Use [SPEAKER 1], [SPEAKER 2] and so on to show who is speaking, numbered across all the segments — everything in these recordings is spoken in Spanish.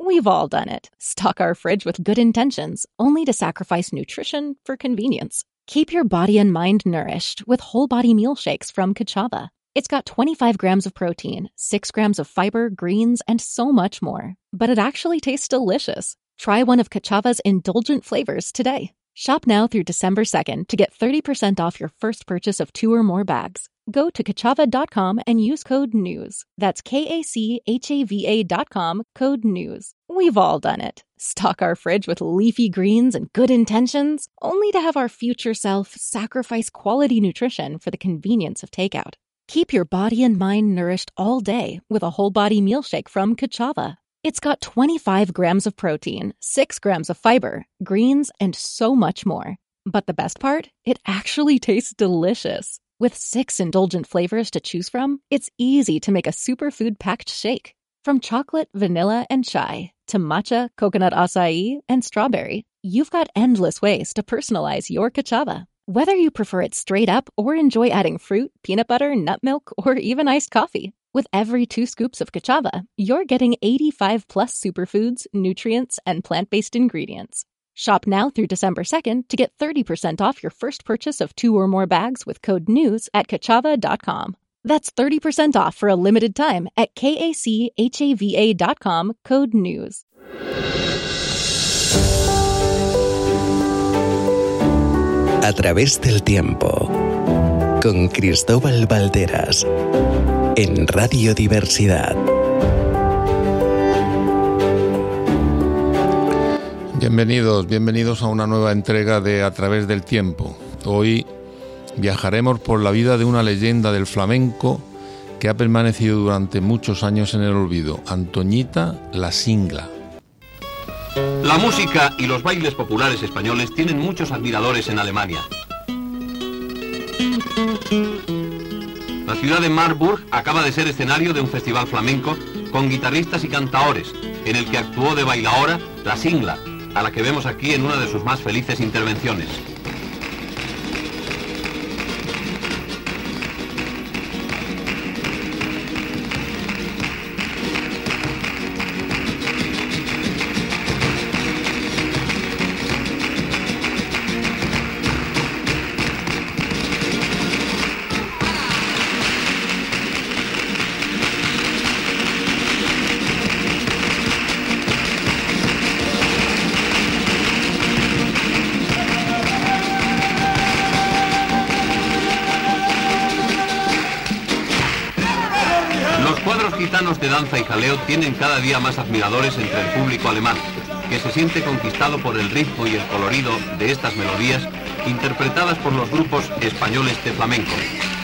[SPEAKER 1] We've all done it. Stock our fridge with good intentions, only to sacrifice nutrition for convenience. Keep your body and mind nourished with whole body meal shakes from Kachava. It's got 25 grams of protein, 6 grams of fiber, greens, and so much more. But it actually tastes delicious. Try one of Kachava's indulgent flavors today. Shop now through December 2nd to get 30% off your first purchase of 2 or more bags. Go to Kachava.com and use code NEWS. That's KACHAVA.com, code NEWS. We've all done it. Stock our fridge with leafy greens and good intentions, only to have our future self sacrifice quality nutrition for the convenience of takeout. Keep your body and mind nourished all day with a whole body meal shake from Kachava. It's got 25 grams of protein, 6 grams of fiber, greens, and so much more. But the best part? It actually tastes delicious. With 6 indulgent flavors to choose from, it's easy to make a superfood-packed shake. From chocolate, vanilla, and chai, to matcha, coconut acai, and strawberry, you've got endless ways to personalize your Kachava. Whether you prefer it straight up or enjoy adding fruit, peanut butter, nut milk, or even iced coffee. With every 2 scoops of Kachava, you're getting 85-plus superfoods, nutrients, and plant-based ingredients. Shop now through December 2nd to get 30% off your first purchase of 2 or more bags with code NEWS at Kachava.com. That's 30% off for a limited time at KACHAVA.com, code NEWS.
[SPEAKER 2] A través del tiempo, con Cristóbal Valderas, en Radio Diversidad.
[SPEAKER 3] Bienvenidos a una nueva entrega de A través del tiempo. Hoy viajaremos por la vida de una leyenda del flamenco que ha permanecido durante muchos años en el olvido, Antoñita la Singla.
[SPEAKER 4] La música y los bailes populares españoles tienen muchos admiradores en Alemania. La ciudad de Marburg acaba de ser escenario de un festival flamenco con guitarristas y cantaores, en el que actuó de bailaora la Singla, a la que vemos aquí en una de sus más felices intervenciones. De danza y jaleo tienen cada día más admiradores entre el público alemán, que se siente conquistado por el ritmo y el colorido de estas melodías interpretadas por los grupos españoles de flamenco.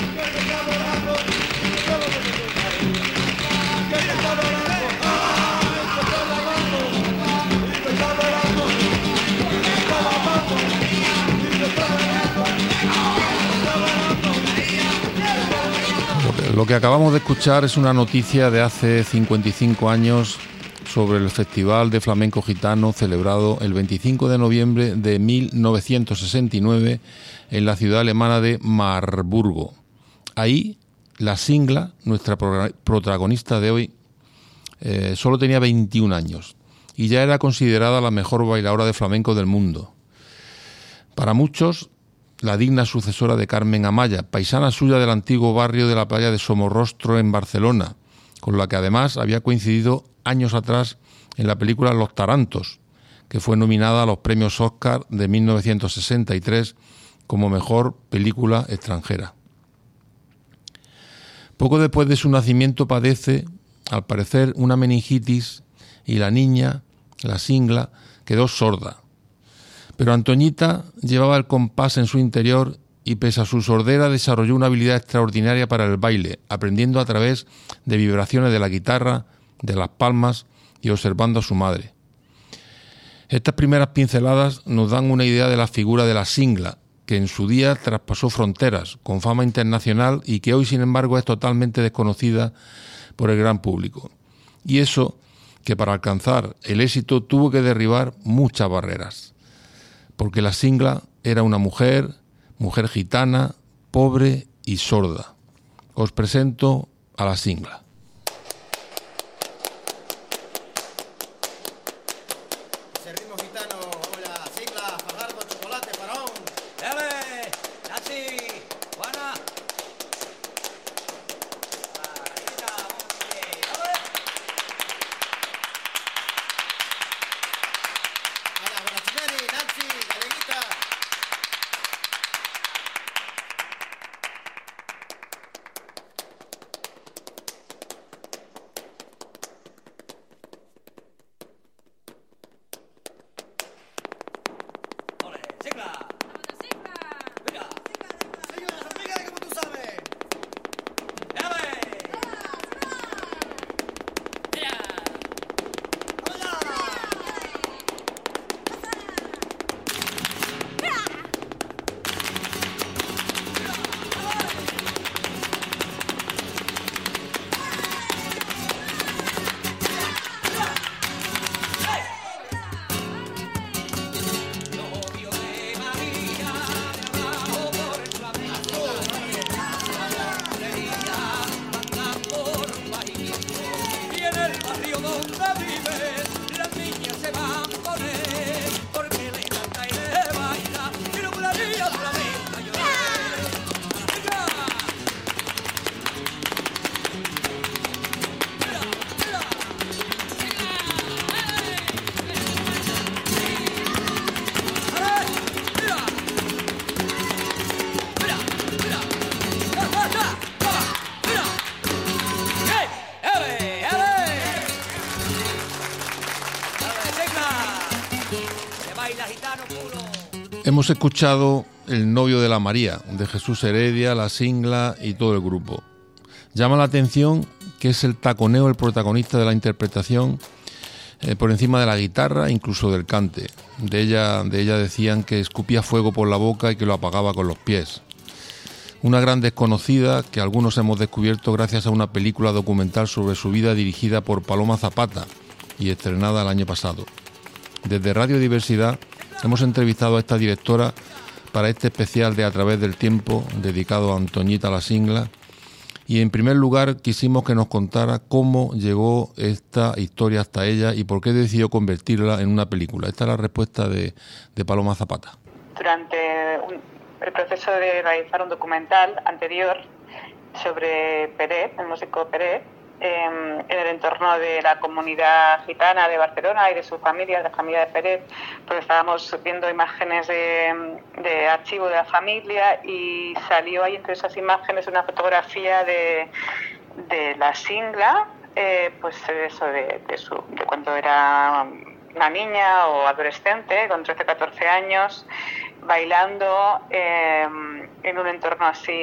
[SPEAKER 3] Lo que acabamos de escuchar es una noticia de hace 55 años sobre el Festival de Flamenco Gitano celebrado el 25 de noviembre de 1969 en la ciudad alemana de Marburgo. Ahí, la Singla, nuestra protagonista de hoy, solo tenía 21 años y ya era considerada la mejor bailaora de flamenco del mundo. Para muchos, la digna sucesora de Carmen Amaya, paisana suya del antiguo barrio de la playa de Somorrostro en Barcelona, con la que además había coincidido años atrás en la película Los Tarantos, que fue nominada a los premios Oscar de 1963 como mejor película extranjera. Poco después de su nacimiento padece, al parecer, una meningitis y la niña, la Singla, quedó sorda. Pero Antoñita llevaba el compás en su interior y pese a su sordera desarrolló una habilidad extraordinaria para el baile, aprendiendo a través de vibraciones de la guitarra, de las palmas y observando a su madre. Estas primeras pinceladas nos dan una idea de la figura de la Singla, que en su día traspasó fronteras, con fama internacional y que hoy, sin embargo, es totalmente desconocida por el gran público. Y eso que para alcanzar el éxito tuvo que derribar muchas barreras. Porque la Singla era una mujer gitana, pobre y sorda. Os presento a la Singla.
[SPEAKER 5] ese ritmo gitano, vamos ya, sigla, Fajardo, chocolate, parón.
[SPEAKER 6] ¡Dale! ¡Nachi! ¡Juana!
[SPEAKER 5] Hola, Bonachimeri, Nancy, Galeguita.
[SPEAKER 6] ¡Ole! ¡Sigla! ¡Mira!
[SPEAKER 5] Señora, explícale como tú sabes.
[SPEAKER 6] ¡Dale! ¡Mira!
[SPEAKER 5] ¡Hola!
[SPEAKER 6] Novio de María, de abajo por el flamenco. Alegría, anda por Baimiento. Y en el barrio donde vive, las niñas se van a poner, porque le canta y le baila, y no molaría flamenca llorar. ¡Venga! ¡Mira, mira!
[SPEAKER 3] Hemos escuchado El novio de la María, de Jesús Heredia, La Singla y todo el grupo. Llama la atención que es el taconeo el protagonista de la interpretación, por encima de la guitarra, incluso del cante. De ella decían que escupía fuego por la boca y que lo apagaba con los pies. Una gran desconocida que algunos hemos descubierto gracias a una película documental sobre su vida dirigida por Paloma Zapata y estrenada el año pasado. Desde Radio Diversidad hemos entrevistado a esta directora para este especial de A través del tiempo dedicado a Antoñita La Singla, y en primer lugar quisimos que nos contara cómo llegó esta historia hasta ella y por qué decidió convertirla en una película. Esta es la respuesta de Paloma Zapata.
[SPEAKER 7] Durante el proceso de realizar un documental anterior sobre Peret, el músico Peret, en el entorno de la comunidad gitana de Barcelona y de su familia, la familia de Peret, porque estábamos viendo imágenes de archivo de la familia y salió ahí entre esas imágenes una fotografía de La Singla, pues eso de cuando era una niña o adolescente, con 13-14 años, bailando en un entorno así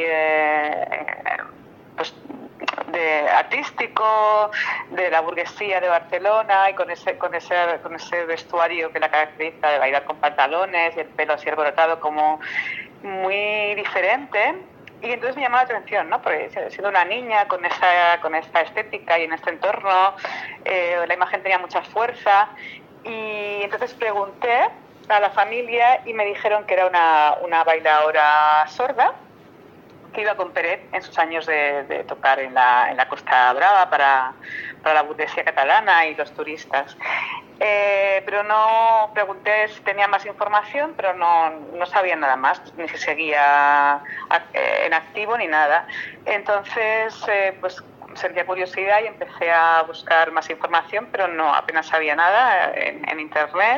[SPEAKER 7] pues de artístico, de la burguesía de Barcelona, y con ese vestuario que la caracteriza, de bailar con pantalones y el pelo así alborotado, como muy diferente. Y entonces me llamó la atención, ¿no? Porque siendo una niña con esta estética y en este entorno, la imagen tenía mucha fuerza. Y entonces pregunté a la familia y me dijeron que era una bailadora sorda que iba con Peret en sus años de tocar en la Costa Brava para la burguesía catalana y los turistas. Pero no pregunté si tenía más información, pero no sabía nada más, ni si seguía en activo ni nada. Entonces, pues sentía curiosidad y empecé a buscar más información, pero apenas sabía nada en internet.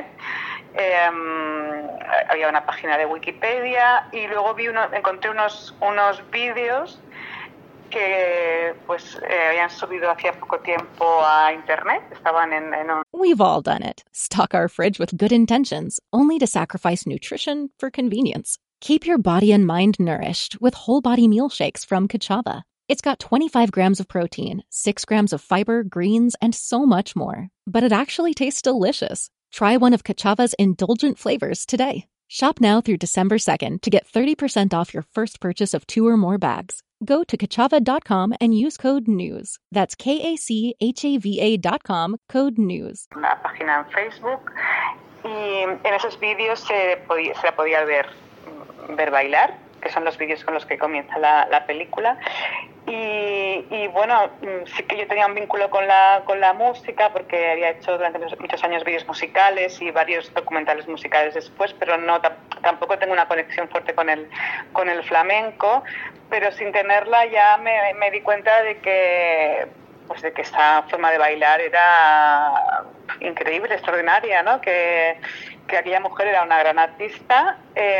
[SPEAKER 7] Había una página de Wikipedia y luego encontré unos vídeos que pues habían subido hacía poco tiempo a internet. Estaban en un...
[SPEAKER 1] We've all done it. Stock our fridge with good intentions, only to sacrifice nutrition for convenience. Keep your body and mind nourished with whole body meal shakes from Kachava. It's got 25 grams of protein, 6 grams of fiber, greens, and so much more. But it actually tastes delicious. Try one of Kachava's indulgent flavors today. Shop now through December 2nd to get 30% off your first purchase of 2 or more bags. Go to kachava.com and use code NEWS. That's KACHAVA.com, code NEWS.
[SPEAKER 7] Una página en Facebook y en esos vídeos se la podía ver bailar que son los vídeos con los que comienza la película. Y bueno, sí que yo tenía un vínculo con la música, porque había hecho durante muchos años vídeos musicales y varios documentales musicales después, pero tampoco tengo una conexión fuerte con el flamenco, pero sin tenerla ya me di cuenta de que esta forma de bailar era increíble, extraordinaria, ¿no? Que aquella mujer era una gran artista,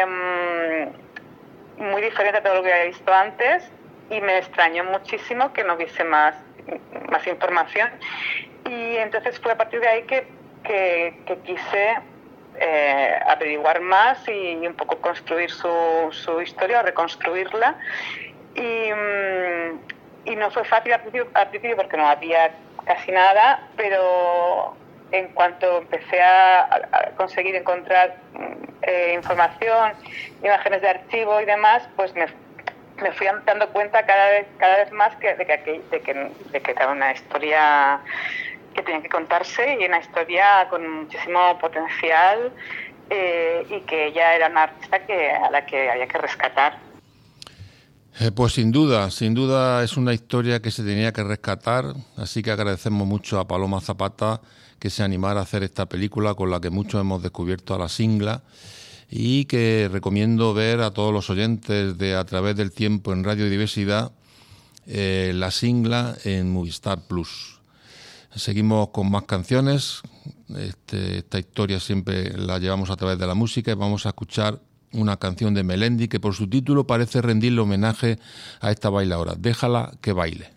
[SPEAKER 7] muy diferente a todo lo que había visto antes, y me extrañó muchísimo que no hubiese más información. Y entonces fue a partir de ahí que quise averiguar más y un poco construir su historia, o reconstruirla. Y no fue fácil al principio porque no había casi nada, pero en cuanto empecé a conseguir encontrar información, imágenes de archivo y demás, pues me fui dando cuenta cada vez más de que era una historia que tenía que contarse, y una historia con muchísimo potencial, y que ella era una artista a la que había que rescatar.
[SPEAKER 3] Pues sin duda es una historia que se tenía que rescatar, así que agradecemos mucho a Paloma Zapata que se animara a hacer esta película, con la que muchos hemos descubierto a la Singla, y que recomiendo ver a todos los oyentes de A Través del Tiempo en Radio Diversidad, la Singla en Movistar Plus. Seguimos con más canciones. Esta historia siempre la llevamos a través de la música, y vamos a escuchar una canción de Melendi que por su título parece rendirle homenaje a esta bailaora. Déjala que baile.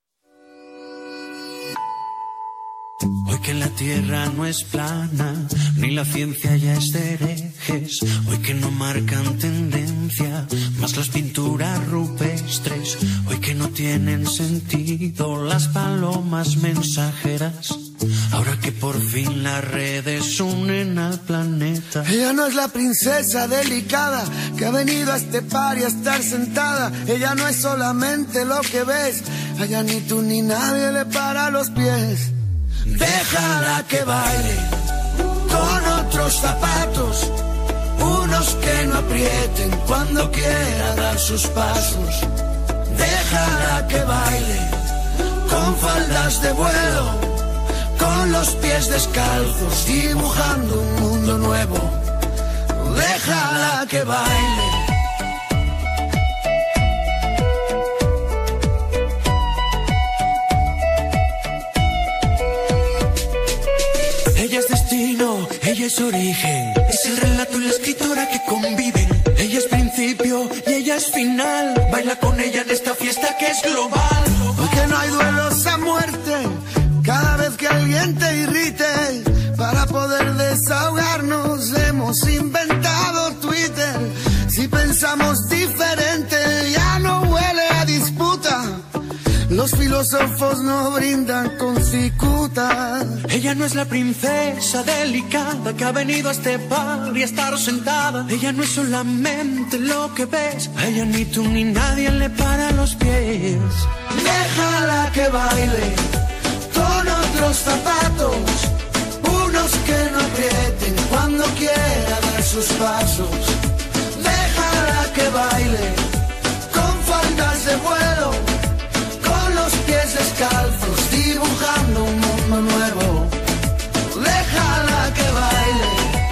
[SPEAKER 8] Hoy que la tierra no es plana, ni la ciencia ya es de herejes, hoy que no marcan tendencia más las pinturas rupestres, hoy que no tienen sentido las palomas mensajeras, ahora que por fin las redes unen al planeta.
[SPEAKER 9] Ella no es la princesa delicada que ha venido a este party a estar sentada. Ella no es solamente lo que ves, allá ni tú ni nadie le para los pies. Déjala que baile con otros zapatos, unos que no aprieten cuando quiera dar sus pasos. Déjala que baile con faldas de vuelo, con los pies descalzos, dibujando un mundo nuevo. Déjala que baile. Ella es destino, ella es origen, es el relato y la escritora que conviven. Ella es principio y ella es final, baila con ella en esta fiesta que es global. Porque no hay duelos a muerte, cada vez que alguien te irrite, para poder desahogarnos hemos inventado Twitter. Si pensamos diferente ya no huele a disputa, los filósofos no brindan con cicuta. Ella no es la princesa delicada que ha venido a este par y a estar sentada. Ella no es solamente lo que ves, a ella ni tú ni nadie le para los pies. Déjala que baile con otros zapatos, unos que no aprieten cuando quiera dar sus pasos. Déjala que baile con faldas de vuelo, con los pies descalzos, dibujando un mundo nuevo. Déjala que baile.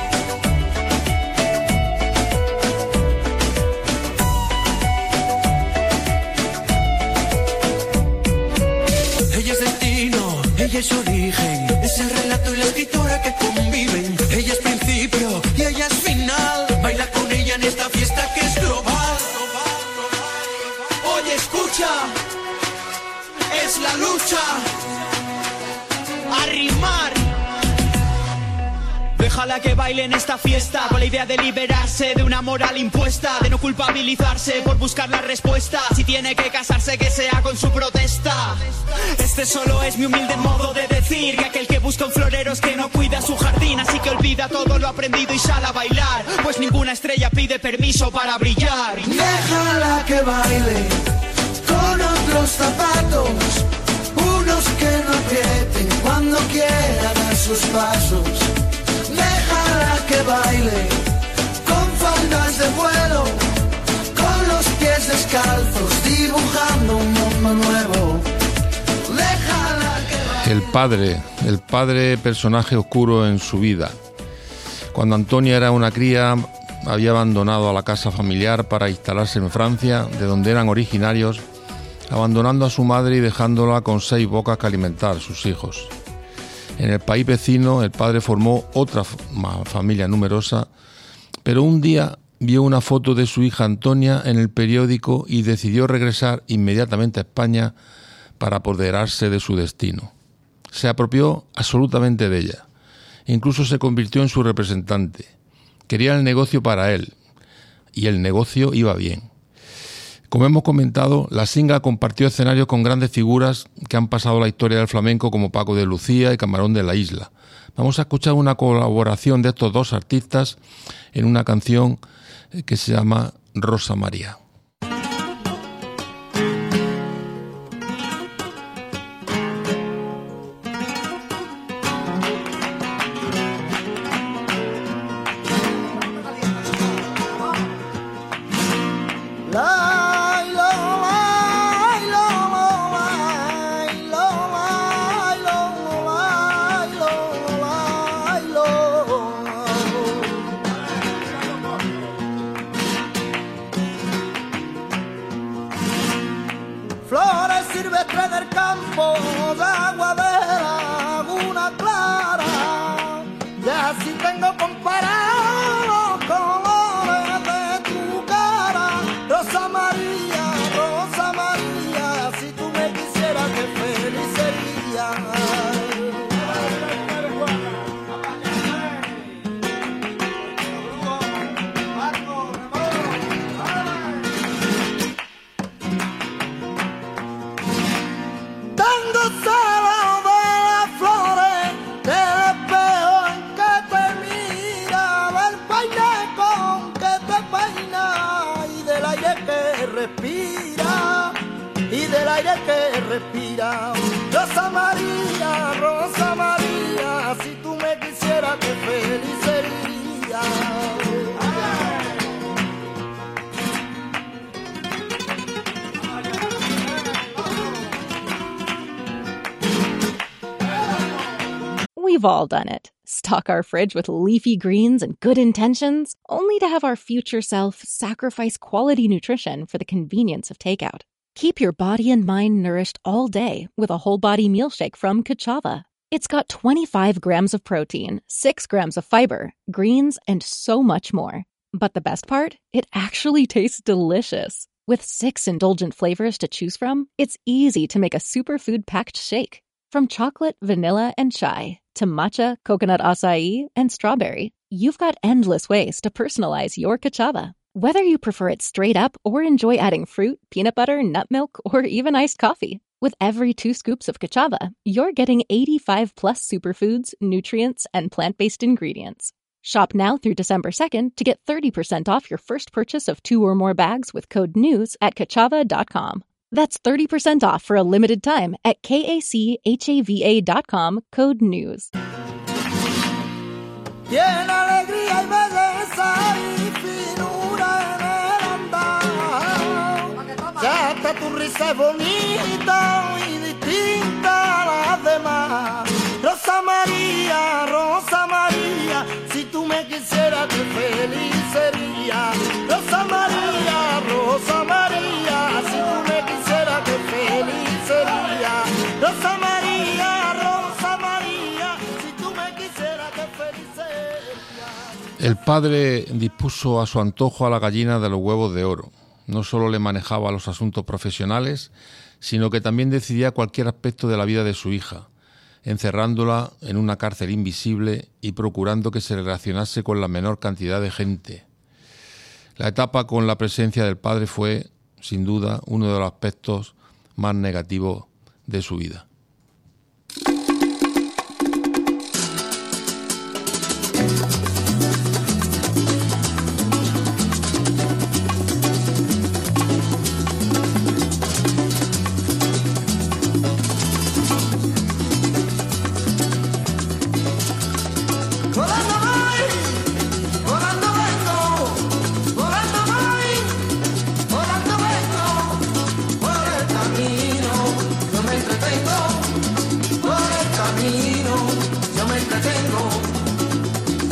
[SPEAKER 9] Ella es destino, ella es origen, es el relato y la escritora que conviven. Ella es principio y ella es final, baila con ella en esta fiesta que es global. Oye, escucha, es la lucha a rimar. Déjala que baile en esta fiesta, con la idea de liberarse de una moral impuesta, de no culpabilizarse por buscar la respuesta. Si tiene que casarse, que sea con su protesta. Este solo es mi humilde modo de decir que aquel que busca un florero es que no cuida su jardín. Así que olvida todo lo aprendido y sale a bailar, pues ninguna estrella pide permiso para brillar. Déjala que baile con otros zapatos, unos que no aprieten cuando quiera dar sus pasos. Déjala que baile con faldas de vuelo, con descalzos, dibujando un mundo nuevo. Déjala que
[SPEAKER 3] El padre personaje oscuro en su vida. Cuando Antonia era una cría, había abandonado a la casa familiar para instalarse en Francia, de donde eran originarios, abandonando a su madre y dejándola con 6 bocas que alimentar a sus hijos. En el país vecino, el padre formó otra familia numerosa, pero un día vio una foto de su hija Antonia en el periódico y decidió regresar inmediatamente a España para apoderarse de su destino. Se apropió absolutamente de ella. Incluso se convirtió en su representante. Quería el negocio para él, y el negocio iba bien. Como hemos comentado, la Singla compartió escenarios con grandes figuras que han pasado la historia del flamenco como Paco de Lucía y Camarón de la Isla. Vamos a escuchar una colaboración de estos dos artistas en una canción que se llama Rosa María.
[SPEAKER 9] Flores silvestres del campo, de agua de laguna clara, y así tengo comparado los colores de tu cara. Rosa María, si tú me quisieras, qué feliz sería. Que respira. Rosa María, si tú me quisieras, qué feliz sería.
[SPEAKER 1] We've all done it. Stock our fridge with leafy greens and good intentions, only to have our future self sacrifice quality nutrition for the convenience of takeout. Keep your body and mind nourished all day with a whole body meal shake from Kachava. It's got 25 grams of protein, 6 grams of fiber, greens, and so much more. But the best part? It actually tastes delicious. With 6 indulgent flavors to choose from, it's easy to make a superfood-packed shake. From chocolate, vanilla, and chai, to matcha, coconut acai, and strawberry, you've got endless ways to personalize your Kachava. Whether you prefer it straight up or enjoy adding fruit, peanut butter, nut milk, or even iced coffee, with every 2 scoops of Kachava, you're getting 85 plus superfoods, nutrients, and plant-based ingredients. Shop now through December 2nd to get 30% off your first purchase of 2 or more bags with code NEWS at Kachava.com. That's 30% off for a limited time at KACHAVA.com, code NEWS.
[SPEAKER 9] Tiene alegría y belleza y finura en el andar. Ya hasta tu risa es bonita y distinta a las demás. Rosa María, si tú me quisieras, qué feliz sería. Rosa María, si tú me quisieras, qué feliz sería. Rosa María, si tú me quisieras, qué feliz sería.
[SPEAKER 3] El padre dispuso a su antojo a la gallina de los huevos de oro. No solo le manejaba los asuntos profesionales, sino que también decidía cualquier aspecto de la vida de su hija, encerrándola en una cárcel invisible y procurando que se relacionase con la menor cantidad de gente. La etapa con la presencia del padre fue, sin duda, uno de los aspectos más negativos de su vida.
[SPEAKER 9] Volando vengo,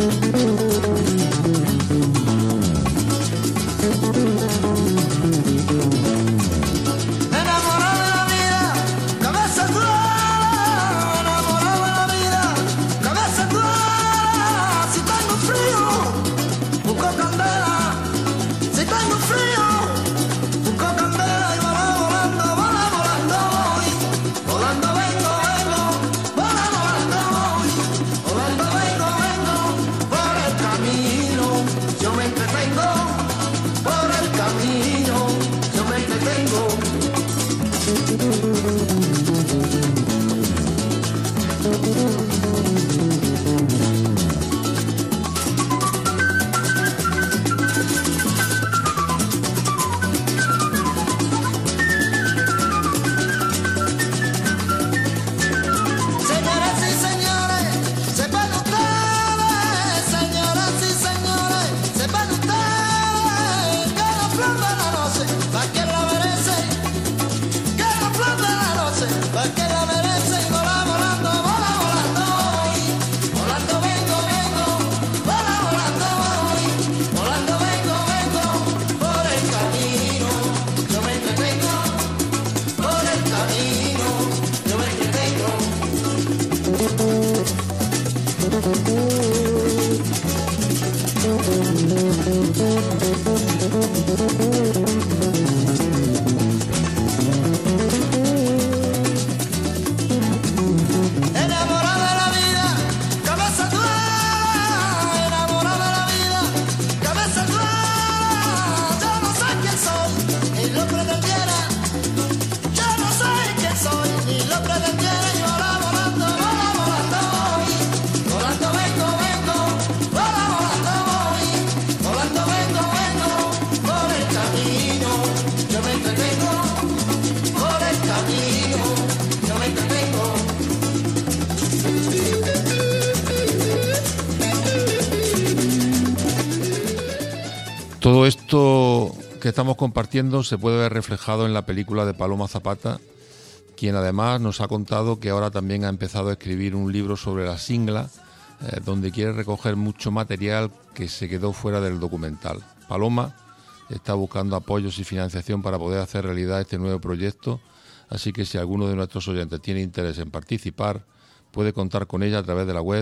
[SPEAKER 3] Todo esto que estamos compartiendo se puede ver reflejado en la película de Paloma Zapata, quien además nos ha contado que ahora también ha empezado a escribir un libro sobre la singla, donde quiere recoger mucho material que se quedó fuera del documental. Paloma está buscando apoyos y financiación para poder hacer realidad este nuevo proyecto, así que si alguno de nuestros oyentes tiene interés en participar, puede contar con ella a través de la web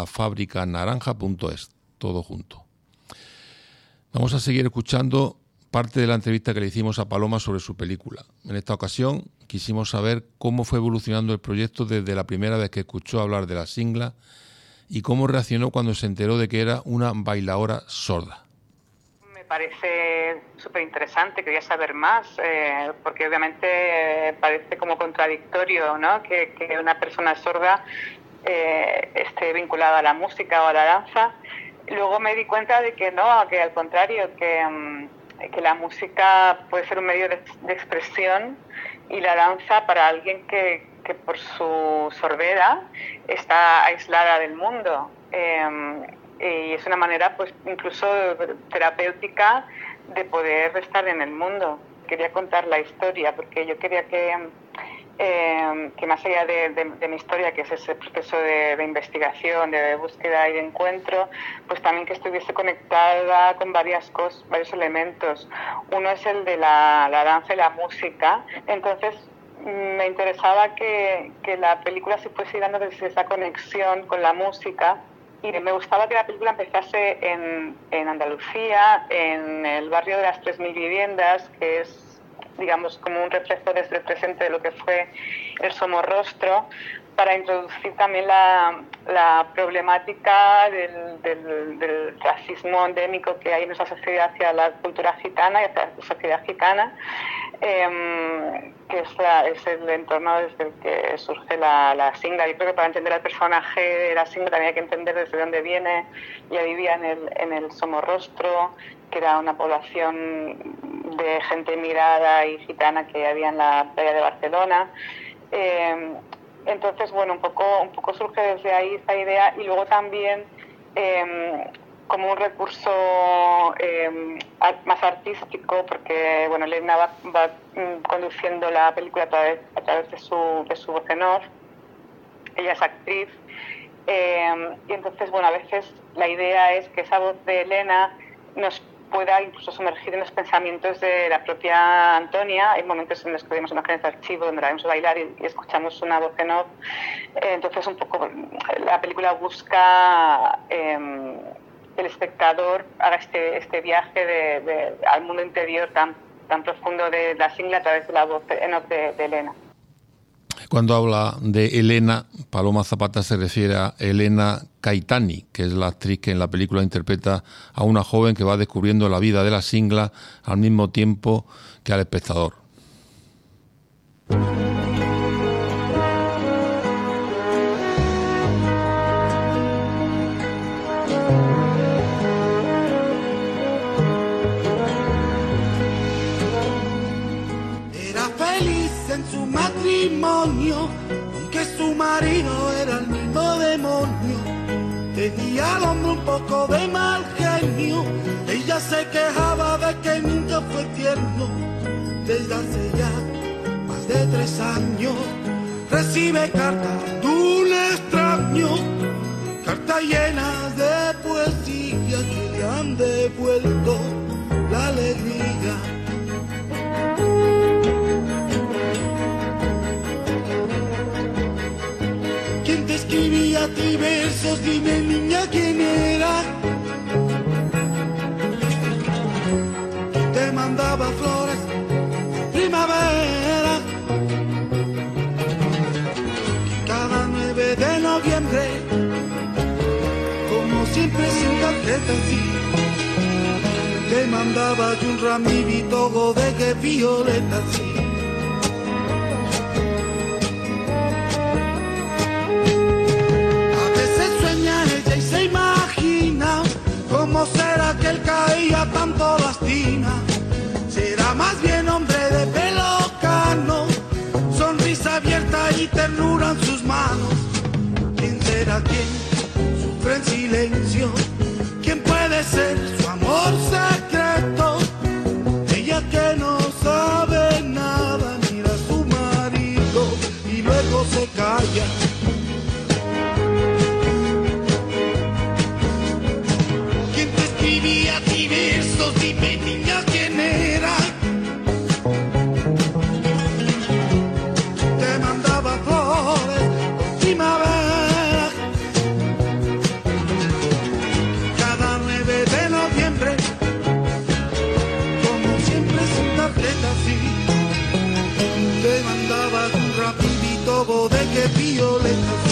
[SPEAKER 3] lafabricanaranja.es, todo junto. Vamos a seguir escuchando parte de la entrevista que le hicimos a Paloma sobre su película. En esta ocasión quisimos saber cómo fue evolucionando el proyecto desde la primera vez que escuchó hablar de la singla y cómo reaccionó cuando se enteró de que era una bailaora sorda.
[SPEAKER 7] Me parece súper interesante, quería saber más, porque obviamente parece como contradictorio, ¿no? Que una persona sorda esté vinculada a la música o a la danza. Luego me di cuenta de que no, que al contrario, que la música puede ser un medio de expresión y la danza para alguien que por su sordera está aislada del mundo. Y es una manera pues incluso terapéutica de poder estar en el mundo. Quería contar la historia porque yo quería que más allá de mi historia, que es ese proceso de investigación, de búsqueda y de encuentro, pues también que estuviese conectada con varios elementos. Uno es el de la danza y la música. Entonces me interesaba que la película se fuese dando desde esa conexión con la música. Y me gustaba que la película empezase en Andalucía, en el barrio de las 3.000 viviendas, que es, digamos, como un reflejo desde el presente de lo que fue el Somorrostro, para introducir también la problemática del racismo endémico que hay en nuestra sociedad hacia la cultura gitana y hacia la sociedad gitana, que es el entorno desde el que surge la singla. Yo creo que para entender al personaje de la singla también hay que entender desde dónde viene. Ella vivía en el Somorrostro, que era una población de gente emigrada y gitana que había en la playa de Barcelona. Entonces, bueno, un poco surge desde ahí esta idea, y luego también como un recurso más artístico, porque bueno, Elena va conduciendo la película a través de su voz en off. Ella es actriz Y entonces, bueno, a veces la idea es que esa voz de Elena nos pueda incluso sumergir en los pensamientos de la propia Antonia. Hay momentos en los que vemos imágenes de archivo donde la vemos bailar y escuchamos una voz en off. Entonces, un poco la película busca que el espectador haga este viaje al mundo interior tan profundo de la Singla a través de la voz en off de Elena.
[SPEAKER 3] Cuando habla de Elena, Paloma Zapata se refiere a Elena Caetani, que es la actriz que en la película interpreta a una joven que va descubriendo la vida de la Singla al mismo tiempo que al espectador.
[SPEAKER 9] Aunque su marido era el mismo demonio, tenía al hombre un poco de mal genio. Ella se quejaba de que nunca fue tierno. Desde hace ya más de 3 años recibe cartas de un extraño, cartas llenas de poesía que le han devuelto la alegría. Escribía a ti versos, dime niña quién era. Te mandaba flores, primavera. Cada 9 de noviembre, como siempre sin tarjeta sí, te mandaba yo un ramito de que violeta sí. ¿Cómo será que él caía tanto lastima? Será más bien hombre de pelo cano, sonrisa abierta y ternura en sus manos. ¿Quién será quien sufre en silencio? ¿Quién puede ser su amor secreto? Ella que no sabe nada mira a su marido y luego se calla. Dime niña quién era. Te mandaba flores primavera. Cada 9 de noviembre, como siempre sin tarjeta sí, te mandaba un rapidito bodegue violeta sí.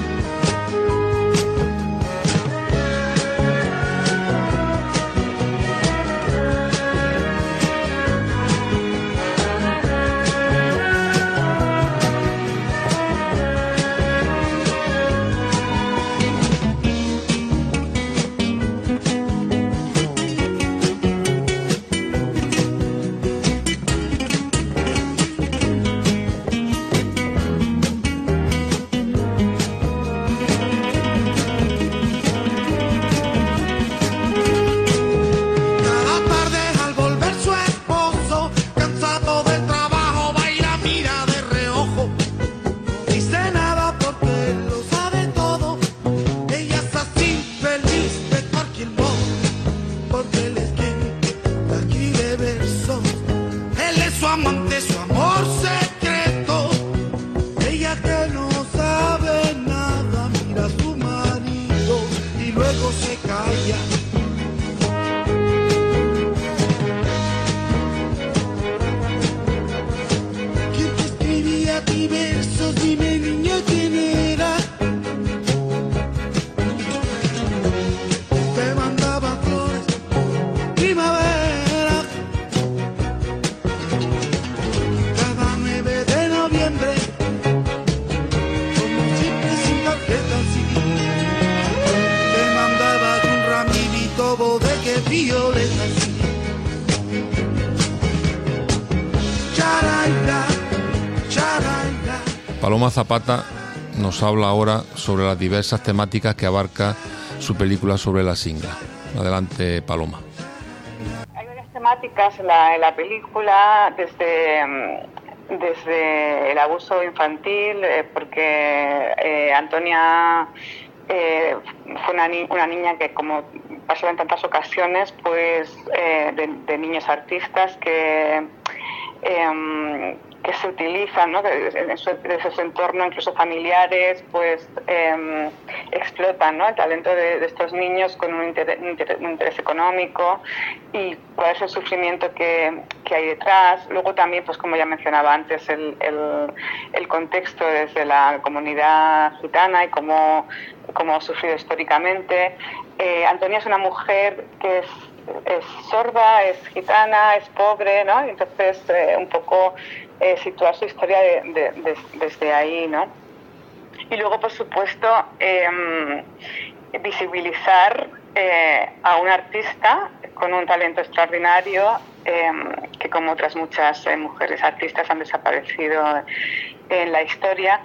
[SPEAKER 3] Paloma Zapata nos habla ahora sobre las diversas temáticas que abarca su película sobre la Singla. Adelante, Paloma.
[SPEAKER 7] Hay varias temáticas en la película, desde el abuso infantil, porque Antonia fue una niña que, como pasó en tantas ocasiones, pues de niños artistas que se utilizan, ¿no? De su entorno, incluso familiares, pues explotan, ¿no? El talento de estos niños con un interés económico, y cuál es el sufrimiento que hay detrás. Luego también, pues como ya mencionaba antes, el contexto desde la comunidad gitana y cómo ha sufrido históricamente. Antonia es una mujer que es sorda, es gitana, es pobre, ¿no? Y entonces un poco situar su historia desde ahí, ¿no? Y luego, por supuesto, visibilizar a un artista con un talento extraordinario, que como otras muchas mujeres artistas han desaparecido en la historia,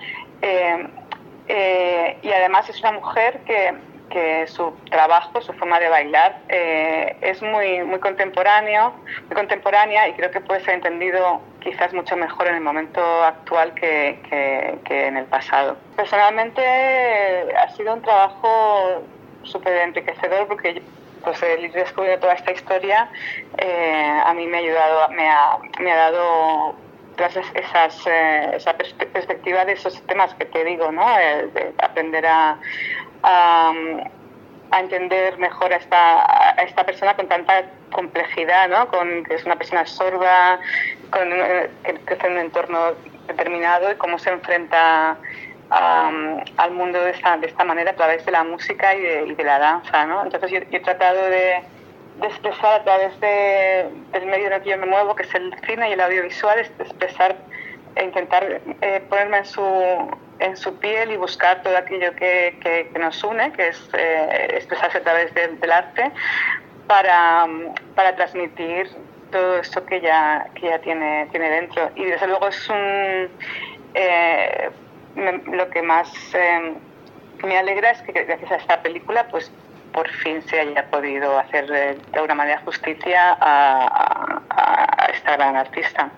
[SPEAKER 7] y además es una mujer que su trabajo, su forma de bailar es muy contemporánea, y creo que puede ser entendido quizás mucho mejor en el momento actual que en el pasado. Personalmente ha sido un trabajo súper enriquecedor, porque pues el ir descubriendo toda esta historia a mí me ha ayudado, me ha dado esa perspectiva de esos temas que te digo, ¿no? De aprender a entender mejor a esta persona con tanta complejidad, ¿no? Que es una persona sorda, que crece en un entorno determinado, y cómo se enfrenta al mundo de esta manera a través de la música y de la danza, ¿no? Entonces yo he tratado de expresar a través del medio en el que yo me muevo, que es el cine y el audiovisual, expresar e intentar ponerme en su piel y buscar todo aquello que nos une, que es expresarse a través del arte, para transmitir todo esto que ya tiene dentro. Y desde luego es lo que más me alegra es que gracias a esta película pues por fin se haya podido hacer de alguna manera justicia a esta gran artista.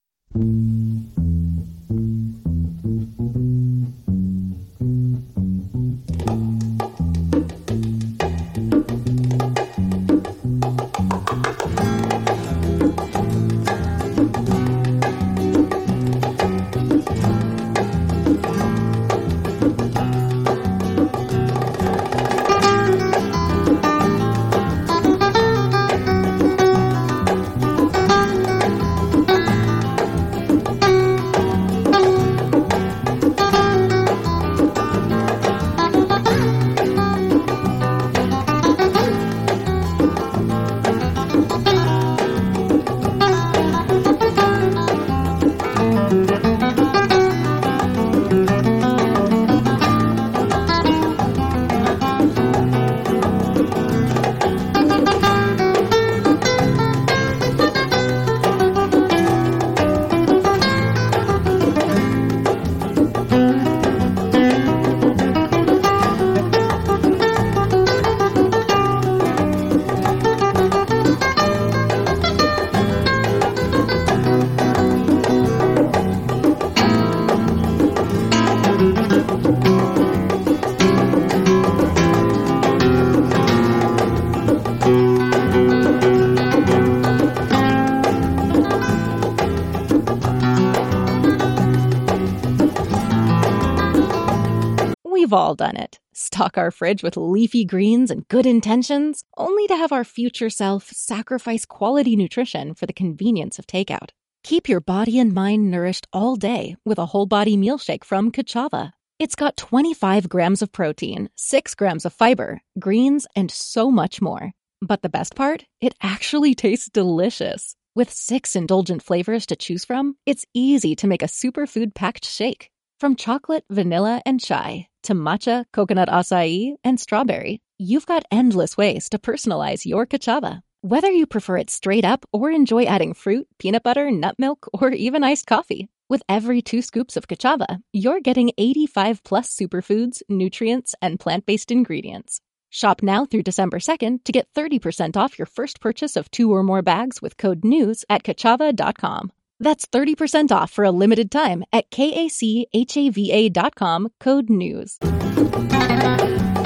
[SPEAKER 1] We've all done it. Stock our fridge with leafy greens and good intentions, only to have our future self sacrifice quality nutrition for the convenience of takeout. Keep your body and mind nourished all day with a whole body meal shake from Kachava. It's got 25 grams of protein, 6 grams of fiber, greens, and so much more. But the best part? It actually tastes delicious. With 6 indulgent flavors to choose from, it's easy to make a superfood-packed shake. From chocolate, vanilla, and chai to matcha, coconut acai, and strawberry, you've got endless ways to personalize your Kachava. Whether you prefer it straight up or enjoy adding fruit, peanut butter, nut milk, or even iced coffee, with every 2 scoops of Kachava, you're getting 85 plus superfoods, nutrients, and plant-based ingredients. Shop now through December 2nd to get 30% off your first purchase of 2 or more bags with code NEWS at Kachava.com. That's 30% off for a limited time at KACHAVA.com, code NEWS.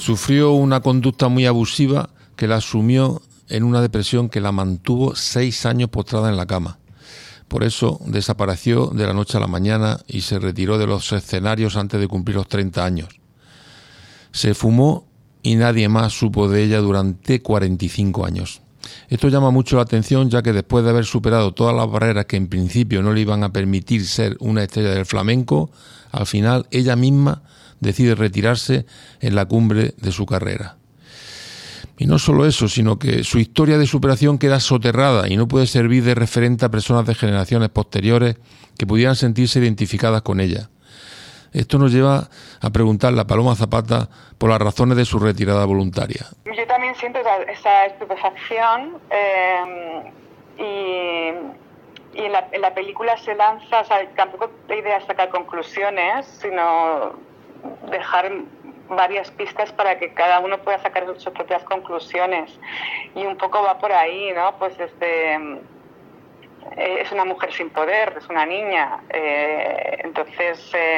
[SPEAKER 3] Sufrió una conducta muy abusiva que la sumió en una depresión que la mantuvo 6 años postrada en la cama. Por eso desapareció de la noche a la mañana y se retiró de los escenarios antes de cumplir los 30 años. Se fumó y nadie más supo de ella durante 45 años. Esto llama mucho la atención, ya que después de haber superado todas las barreras que en principio no le iban a permitir ser una estrella del flamenco, al final ella misma decide retirarse en la cumbre de su carrera. Y no solo eso, sino que su historia de superación queda soterrada y no puede servir de referente a personas de generaciones posteriores que pudieran sentirse identificadas con ella. Esto nos lleva a preguntarle a Paloma Zapata por las razones de su retirada voluntaria.
[SPEAKER 7] Yo también siento esa estupefacción y en la película se lanza, o sea, tampoco la idea es sacar conclusiones, sino dejar varias pistas para que cada uno pueda sacar sus propias conclusiones, y un poco va por ahí, ¿no? Pues es una mujer sin poder, es una niña, entonces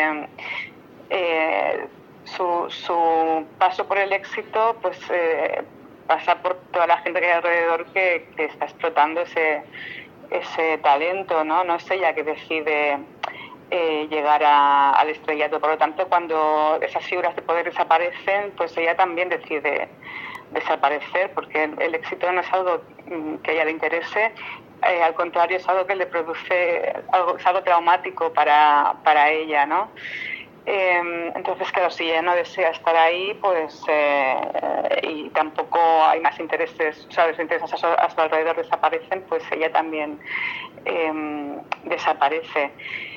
[SPEAKER 7] su paso por el éxito pues pasa por toda la gente que hay alrededor que está explotando ese talento, ¿no? No es ella que decide llegar al estrellato. Por lo tanto, cuando esas figuras de poder desaparecen, pues ella también decide desaparecer, porque el éxito no es algo que a ella le interese, al contrario, es algo que le produce es algo traumático para ella, ¿no? Entonces, claro, si ella no desea estar ahí, pues y tampoco hay más intereses, o sea, los intereses a su alrededor desaparecen, pues ella también desaparece.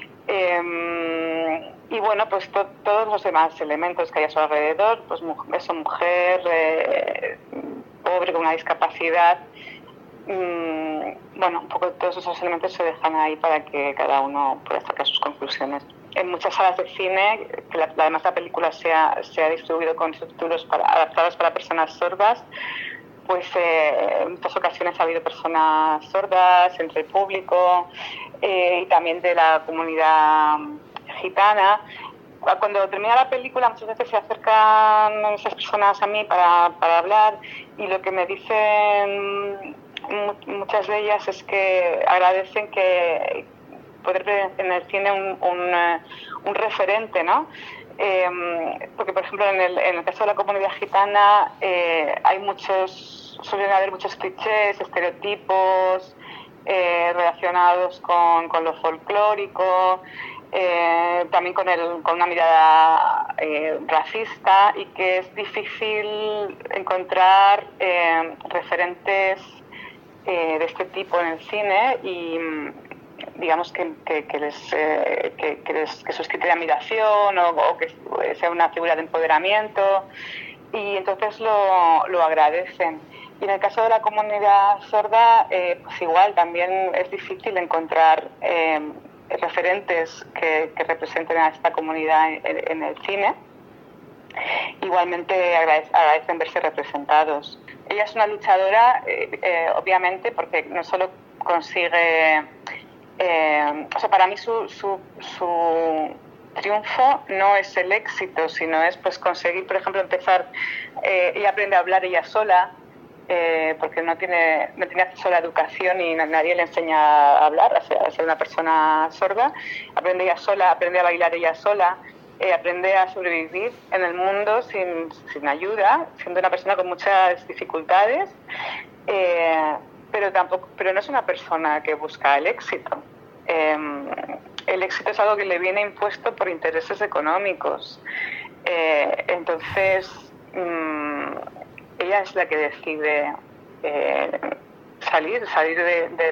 [SPEAKER 7] Y bueno, pues todos los demás elementos que hay a su alrededor, pues eso, mujer, pobre, con una discapacidad, bueno, un poco todos esos elementos se dejan ahí para que cada uno pueda sacar sus conclusiones. En muchas salas de cine, que además la película se ha distribuido con subtítulos adaptados para personas sordas, pues en muchas ocasiones ha habido personas sordas entre el público y también de la comunidad gitana. Cuando termina la película, muchas veces se acercan esas personas a mí para hablar, y lo que me dicen muchas de ellas es que agradecen que poder ver en el cine un referente, ¿no? Porque, por ejemplo, en el caso de la comunidad gitana suelen haber muchos clichés, estereotipos relacionados con lo folclórico, también con una mirada racista, y que es difícil encontrar referentes de este tipo en el cine, y digamos que suscite admiración o que sea una figura de empoderamiento, y entonces lo agradecen. Y en el caso de la comunidad sorda, pues igual también es difícil encontrar referentes que representen a esta comunidad en el cine. Igualmente agradecen verse representados. Ella es una luchadora, obviamente, porque no solo consigue... o sea, para mí su triunfo no es el éxito, sino es pues conseguir, por ejemplo, empezar... ella aprende a hablar ella sola, porque no tiene acceso a la educación y nadie le enseña a hablar, a ser una persona sorda. Aprende ella sola, aprende a bailar ella sola, aprende a sobrevivir en el mundo sin ayuda, siendo una persona con muchas dificultades, pero no es una persona que busca el éxito. El éxito es algo que le viene impuesto por intereses económicos. Entonces, ella es la que decide salir de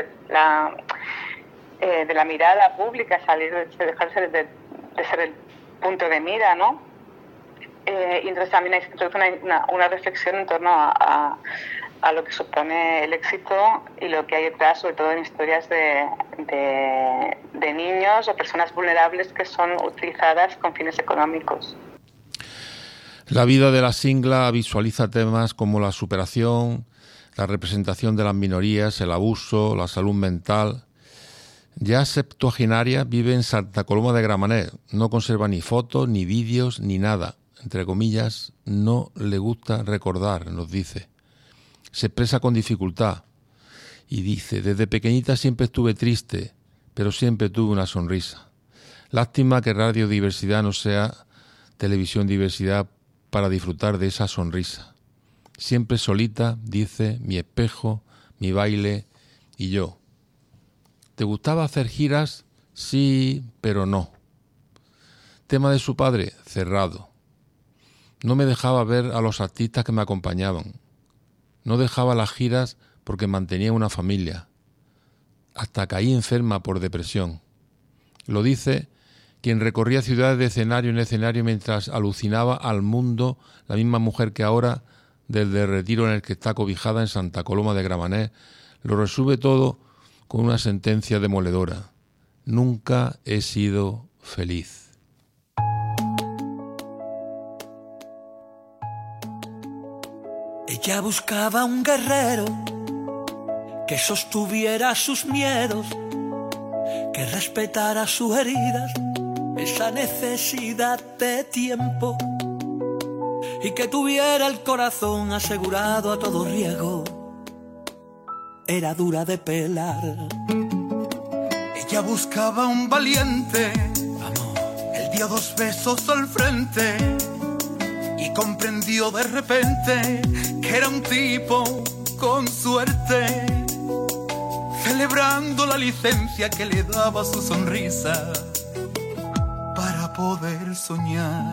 [SPEAKER 7] la mirada pública, dejarse de ser el punto de mira, ¿no? Y entonces también hay una reflexión en torno a lo que supone el éxito y lo que hay detrás, sobre todo en historias de niños o personas vulnerables que son utilizadas con fines económicos.
[SPEAKER 3] La vida de la Singla visualiza temas como la superación, la representación de las minorías, el abuso, la salud mental. Ya septuagenaria, vive en Santa Coloma de Gramenet. No conserva ni fotos, ni vídeos, ni nada. entre comillas, no le gusta recordar, nos dice. Se expresa con dificultad y dice: desde pequeñita siempre estuve triste, pero siempre tuve una sonrisa. Lástima que Radio Diversidad no sea televisión diversidad para disfrutar de esa sonrisa. Siempre solita, dice, mi espejo, mi baile y yo. ¿Te gustaba hacer giras? Sí, pero no. Tema de su padre, cerrado. No me dejaba ver a los artistas que me acompañaban. No dejaba las giras porque mantenía una familia. Hasta caí enferma por depresión. Lo dice quien recorría ciudades de escenario en escenario mientras alucinaba al mundo, la misma mujer que ahora, desde el retiro en el que está cobijada en Santa Coloma de Gramenet, lo resume todo con una sentencia demoledora. Nunca he sido feliz.
[SPEAKER 9] Ella buscaba un guerrero que sostuviera sus miedos, que respetara sus heridas, esa necesidad de tiempo, y que tuviera el corazón asegurado a todo riesgo. Era dura de pelar.
[SPEAKER 10] Ella buscaba un valiente, él dio 2 besos al frente y comprendió de repente que era un tipo con suerte, celebrando la licencia que le daba su sonrisa para poder soñar.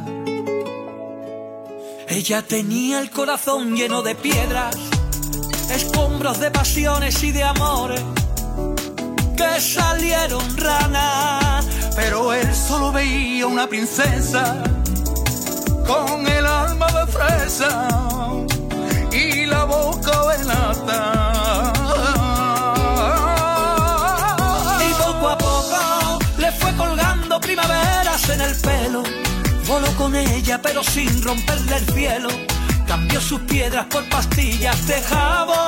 [SPEAKER 9] Ella tenía el corazón lleno de piedras, escombros de pasiones y de amores que salieron ranas,
[SPEAKER 10] pero él solo veía una princesa con el alma de fresa y la boca de nata.
[SPEAKER 9] Y poco a poco le fue colgando primaveras en el pelo. Voló con ella pero sin romperle el cielo. Cambió sus piedras por pastillas de jabón.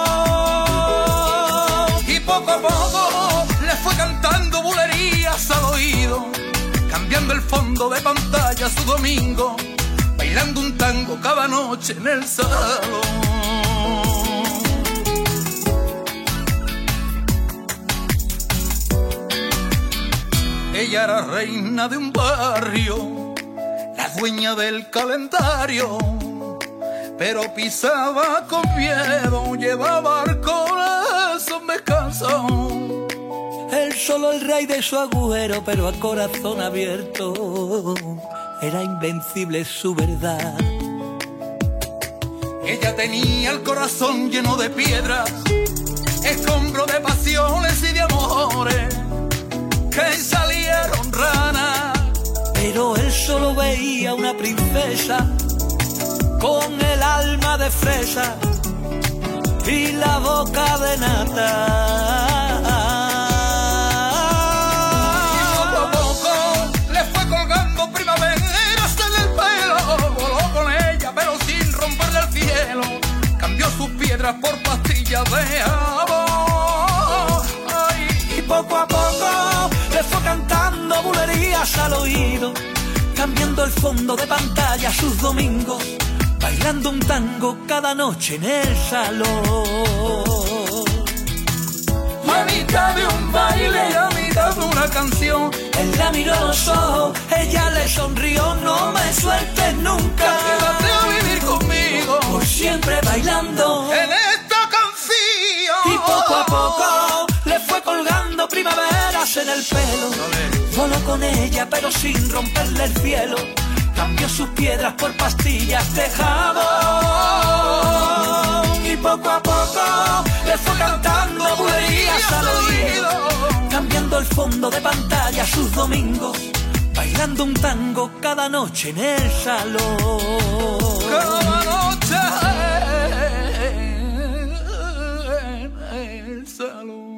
[SPEAKER 10] Y poco a poco le fue cantando bulerías al oído, cambiando el fondo de pantalla su domingo, bailando un tango cada noche en el salón. Ella era reina de un barrio, la dueña del calendario, pero pisaba con miedo, llevaba al corazón descanso.
[SPEAKER 9] Él solo el rey de su agujero, pero a corazón abierto, era invencible su verdad.
[SPEAKER 10] Ella tenía el corazón lleno de piedras, escombro de pasiones y de amores que salieron ranas,
[SPEAKER 9] pero él solo veía una princesa con el alma de fresa y la boca de nata.
[SPEAKER 10] Y poco a poco le fue colgando primaveras en el pelo. Voló con ella pero sin romperle el cielo. Cambió sus piedras por pastillas de jabón.
[SPEAKER 9] Y poco a poco le fue cantando bulerías al oído, cambiando el fondo de pantalla sus domingos, bailando un tango cada noche en el salón.
[SPEAKER 10] A mitad de un baile, a mitad de una canción,
[SPEAKER 9] él la miró a los ojos, ella le sonrió. No me sueltes nunca,
[SPEAKER 10] quédate a vivir conmigo,
[SPEAKER 9] por siempre bailando
[SPEAKER 10] en esta canción.
[SPEAKER 9] Y poco a poco le fue colgando primaveras en el pelo. Voló con ella pero sin romperle el cielo. Cambió sus piedras por pastillas de jabón. Y poco a poco le fue cantando bulerías al oído, cambiando el fondo de pantalla sus domingos, bailando un tango cada noche en el salón.
[SPEAKER 10] Cada noche en el salón.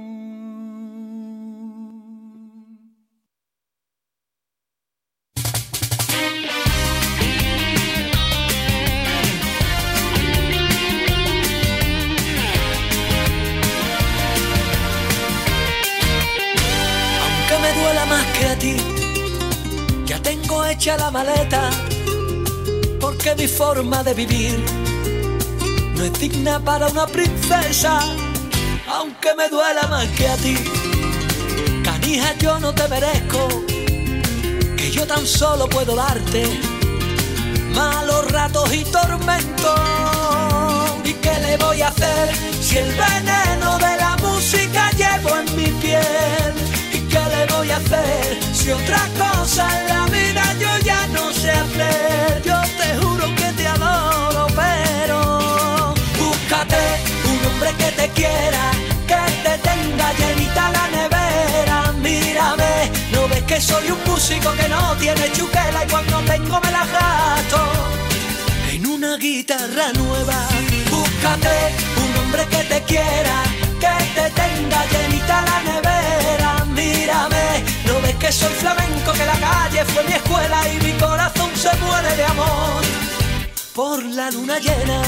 [SPEAKER 9] Me duela más que a ti, ya tengo hecha la maleta, porque
[SPEAKER 11] porque mi forma de vivir no es digna para una princesa, aunque me duela más que a ti. Canija, yo no te merezco, que yo tan solo puedo darte malos ratos y tormentos. ¿Y qué le voy a hacer si el veneno de la música llevo en mi piel? ¿Y qué le voy a hacer si otra cosa en la vida yo ya no sé hacer? Yo te juro que te adoro, pero búscate un hombre que te quiera, que te tenga llenita la nevera. Mírame, ¿no ves que soy un músico que no tiene chuquela y cuando tengo me la gasto en una guitarra nueva? Búscate un hombre que te quiera, que te tenga llenita la nevera. Mírame, ¿no ves que soy flamenco, que la calle fue mi escuela y mi corazón se muere de amor por la luna llena?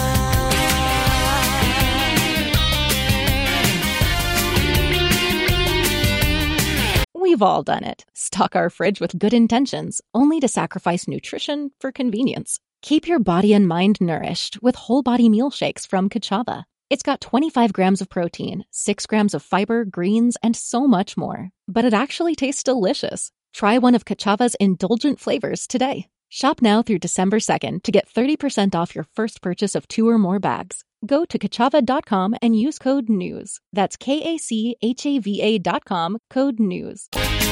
[SPEAKER 1] We've all done it. Stock our fridge with good intentions, only to sacrifice nutrition for convenience. Keep your body and mind nourished with whole body meal shakes from Kachava. It's got 25 grams of protein, 6 grams of fiber, greens, and so much more. But it actually tastes delicious. Try one of Kachava's indulgent flavors today. Shop now through December 2nd to get 30% off your first purchase of 2 or more bags. Go to Kachava.com and use code NEWS. That's KACHAVA.com, code NEWS.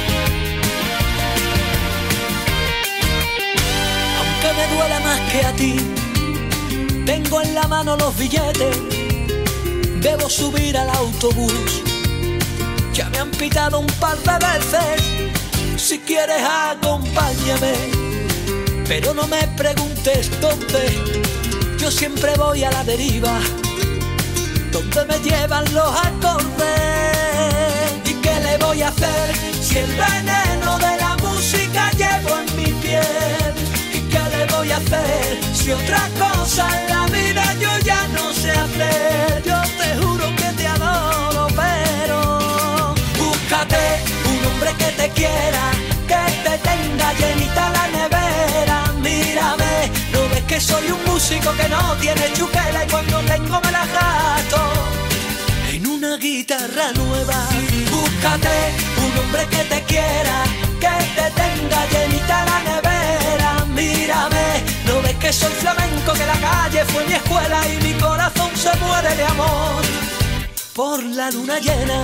[SPEAKER 11] Aunque me duela más que a ti, tengo en la mano los billetes. Debo subir al autobús, ya me han pitado un par de veces. Si quieres acompáñame, pero no me preguntes dónde. Yo siempre voy a la deriva, donde me llevan los acordes. ¿Y qué le voy a hacer si el veneno de la música llevo en mi piel? ¿Y qué le voy a hacer si otra cosa en la vida yo ya no sé hacer? Yo te juro que te adoro, pero búscate un hombre que te quiera, que te tenga llenita la nevera. Mírame, ¿no ves que soy un músico que no tiene chuquela y cuando tengo me la gasto en una guitarra nueva? Búscate un hombre que te quiera, que te tenga llenita la nevera. Mírame, ¿no ves que soy flamenco, que la calle fue mi escuela y mi corazón se muere de amor por la luna llena?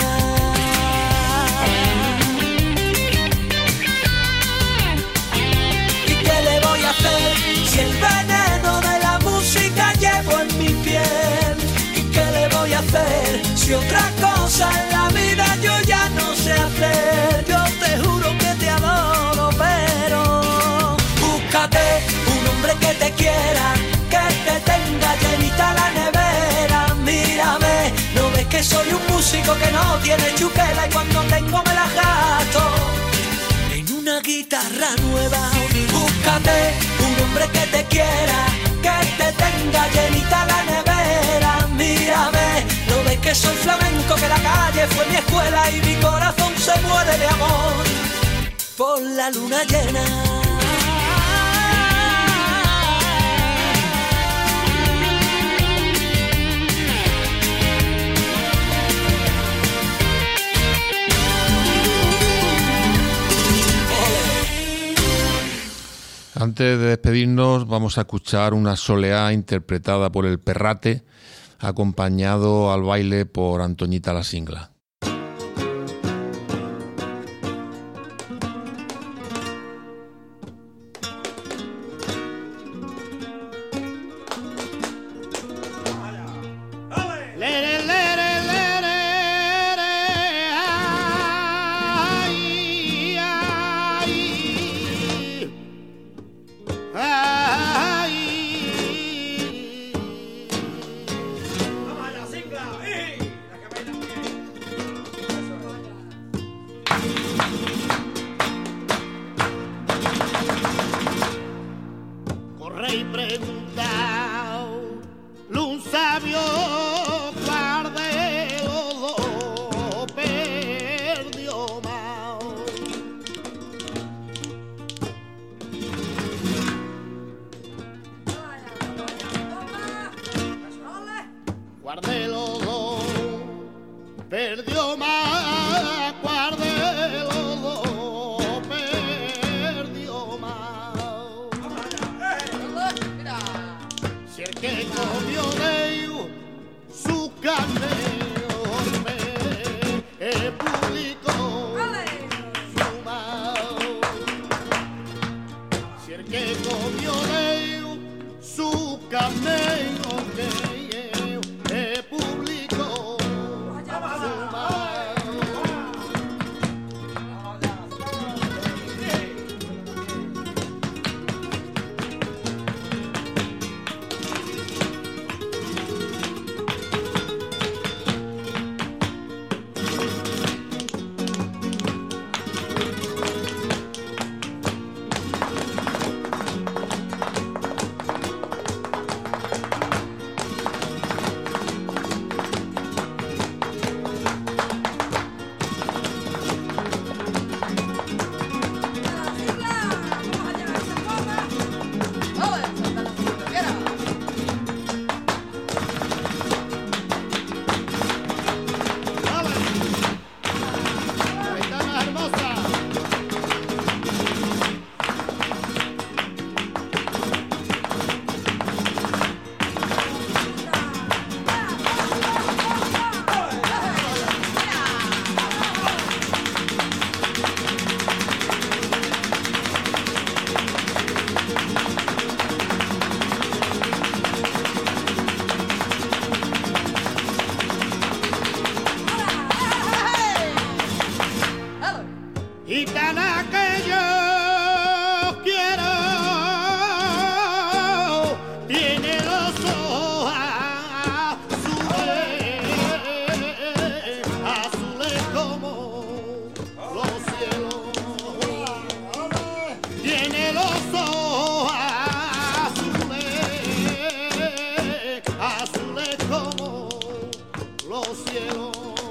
[SPEAKER 11] ¿Qué le voy a hacer si el veneno de la música llevo en mi piel? ¿Y qué le voy a hacer si otra cosa en la vida yo ya no sé hacer? Yo te juro que te adoro, pero búscate un hombre que te quiera, que te tenga llenita la nevera. Mírame, ¿no ves que soy un músico que no tiene chuquela y cuando tengo me la gasto en una guitarra nueva? Búscate un hombre que te quiera, que te tenga llenita la nevera. Mírame, ¿no ves que soy flamenco, que la calle fue mi escuela y mi corazón se muere de amor por la luna llena?
[SPEAKER 3] Antes de despedirnos vamos a escuchar una soleá interpretada por el Perrate, acompañado al baile por Antoñita la Singla.
[SPEAKER 5] guardé los dos, perdió más, guardé los dos, perdió más. Si el que comió de ellos su carne publicó su mal. Si el que comió de ellos su carne publicó su mal. Gitana que yo quiero tiene los ojos azules como los cielos. Tiene los ojos azules como los cielos.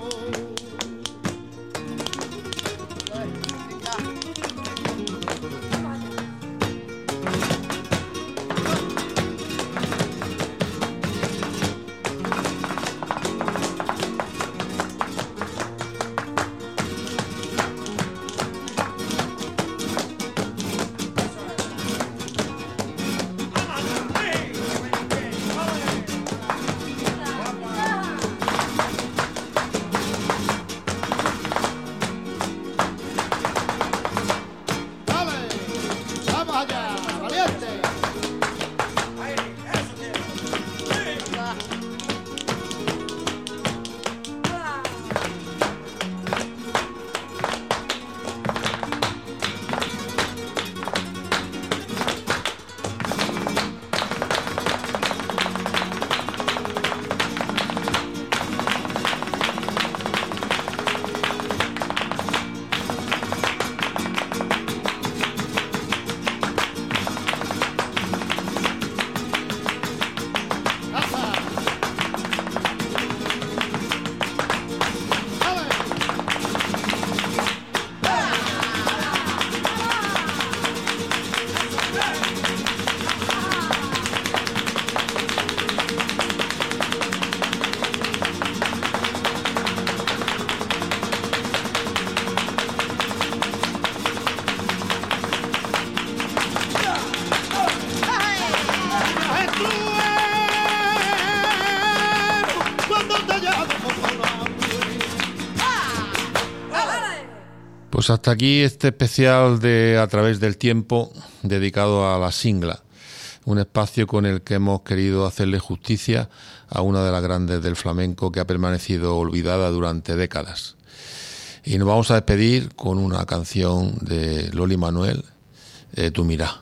[SPEAKER 3] Pues hasta aquí este especial de A través del tiempo dedicado a la singla, un espacio con el que hemos querido hacerle justicia a una de las grandes del flamenco que ha permanecido olvidada durante décadas. Y nos vamos a despedir con una canción de Loli Manuel, Tu Mirá.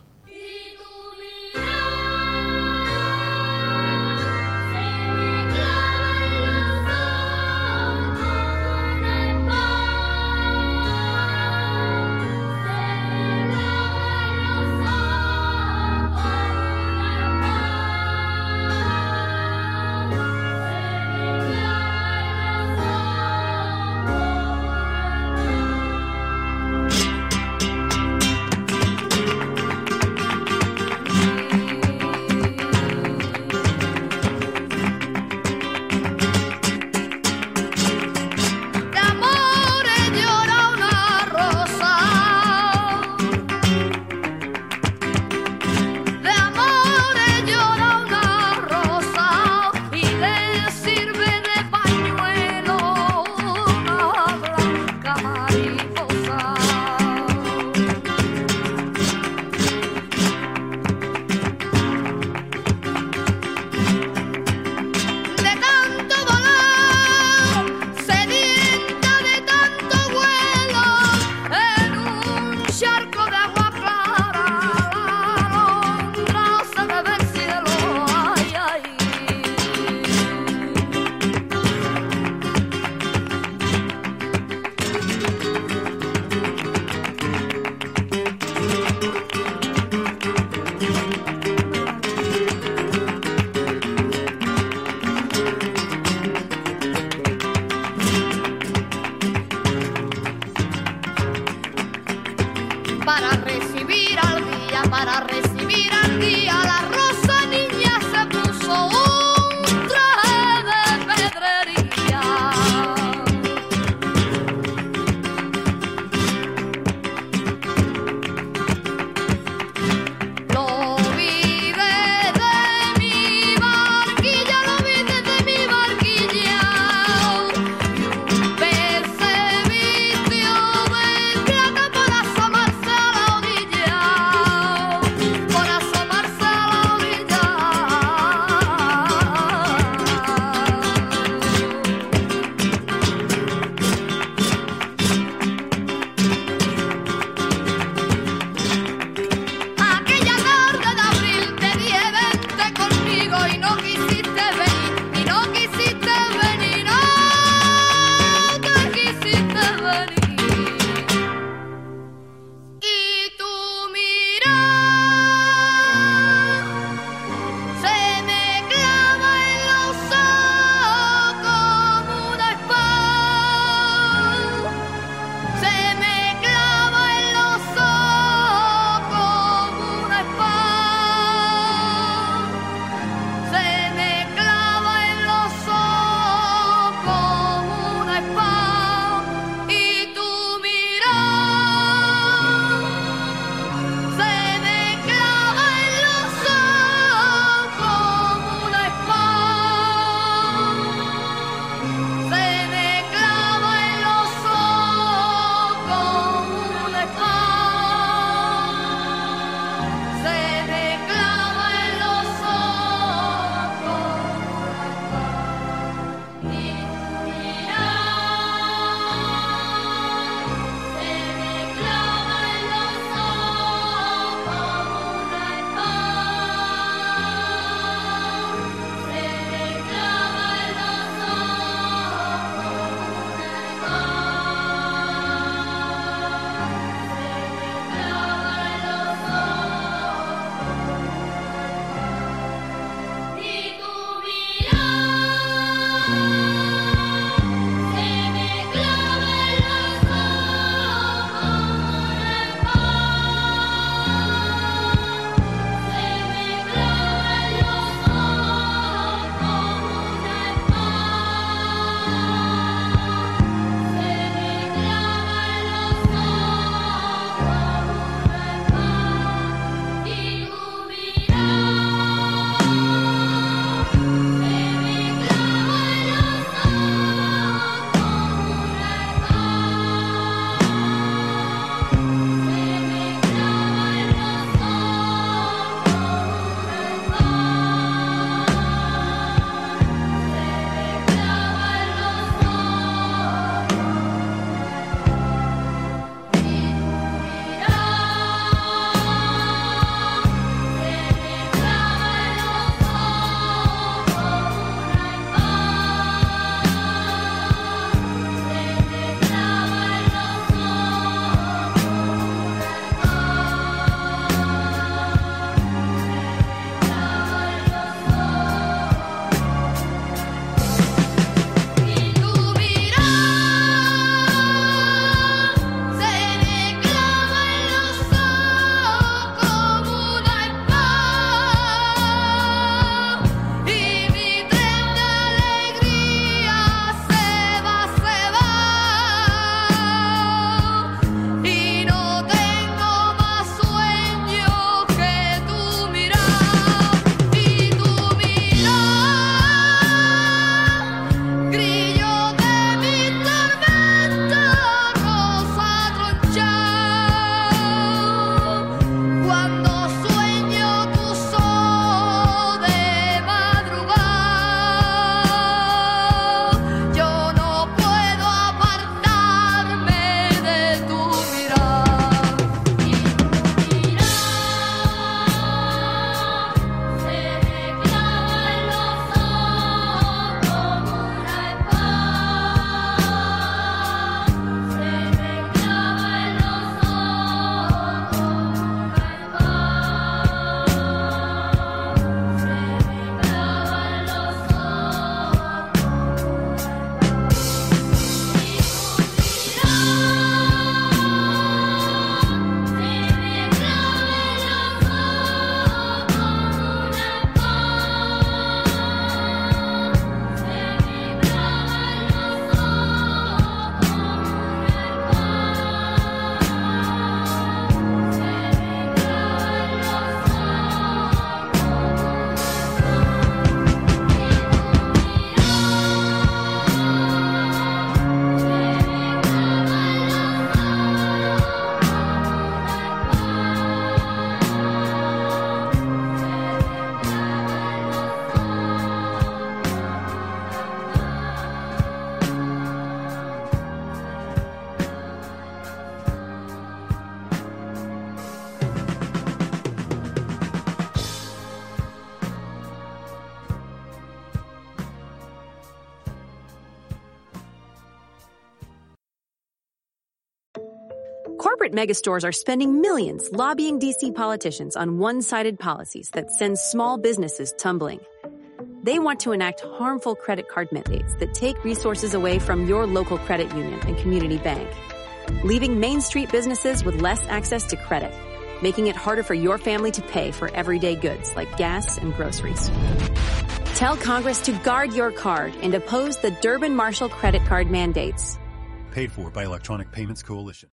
[SPEAKER 12] Corporate megastores are spending millions lobbying DC politicians on one-sided policies that send small businesses tumbling. They want to enact harmful credit card mandates that take resources away from your local credit union and community bank, leaving Main Street businesses with less access to credit, making it harder for your family to pay for everyday goods like gas and groceries. Tell Congress to guard your card and oppose the Durbin-Marshall credit card mandates.
[SPEAKER 13] Paid for by Electronic Payments Coalition.